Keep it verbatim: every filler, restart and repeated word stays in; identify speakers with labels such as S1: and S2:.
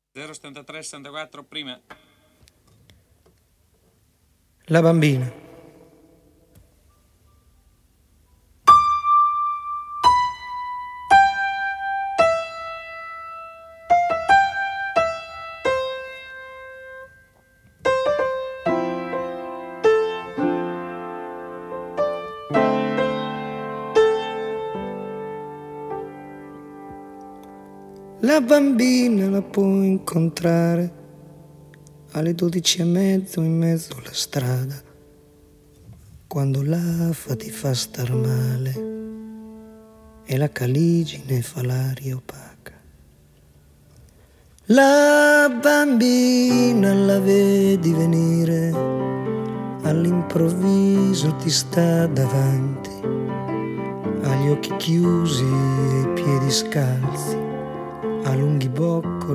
S1: zero settantatré sessantaquattro prima.
S2: La bambina. La bambina la puoi incontrare alle dodici e mezzo in mezzo alla strada, quando l'afa ti fa star male e la caligine fa l'aria opaca. La bambina la vedi venire, all'improvviso ti sta davanti, ha gli occhi chiusi e i piedi scalzi, ha lunghi boccoli